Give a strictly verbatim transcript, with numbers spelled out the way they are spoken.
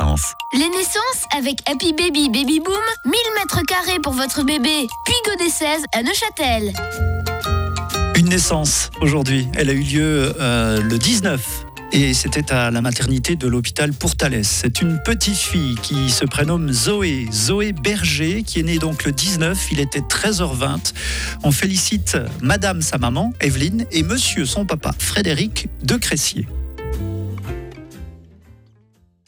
naissances. Les naissances avec Happy Baby Baby Boom, mille mètres carrés pour votre bébé. Puis Godet seize à Neuchâtel. Une naissance aujourd'hui, elle a eu lieu euh, le dix-neuf. Et c'était à la maternité de l'hôpital Pourtalès. C'est une petite fille qui se prénomme Zoé, Zoé Berger, qui est née donc le dix-neuf, il était treize heures vingt. On félicite madame sa maman, Evelyne, et monsieur son papa, Frédéric de Cressier.